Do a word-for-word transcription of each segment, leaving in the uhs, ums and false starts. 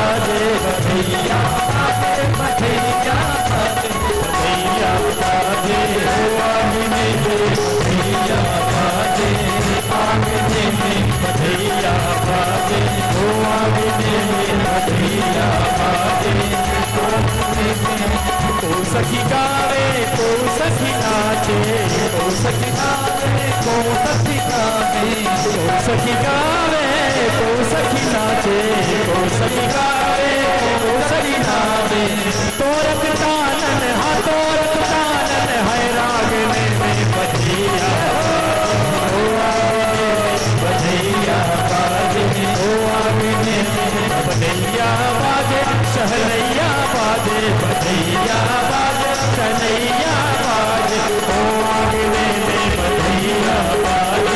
बाजे बधैया बाजे बधैया बाजे बधैया बाजे हो आंगने में बधैया बाजे आंगने में बधैया बाजे हो आंगने में बधैया बाजे को सखी गावे को सखी नाचे को सखी गावे को सखी गावे को सखी गावे को सखी नाचे को सखी गावे को सखी नाचे तोरक तानन हा तोरक तानन है रागने में बधैया ओ आंगने में बधैया बाजे ओ आंगने में बधैया बाजे शहरैया बाजे बधैया बाजे कन्हैया बाजे ओ आंगने में बधैया बाजे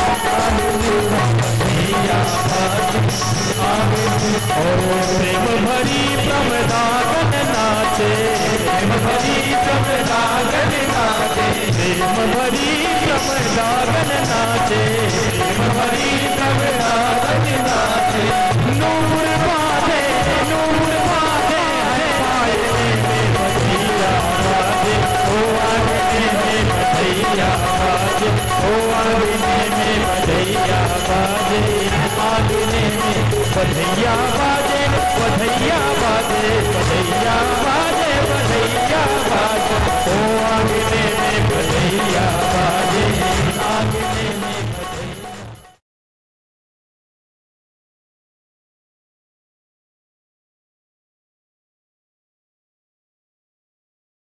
बधैया बाजे आंगने और प्रेम भरी प्रमदागन नाचे प्रेम भरी प्रमदागन नाचे प्रेम भरी प्रमदागन नाचे प्रेम भरी प्रमदागन नाचे नूर बाजे नूर बाजे है पायने में बधैया बाजे ओ आंगने में बधैया बाजे ओ आंगने में बधैया बाजे आंगने में बधैया बाजे बधैया बाजे बधैया बाजे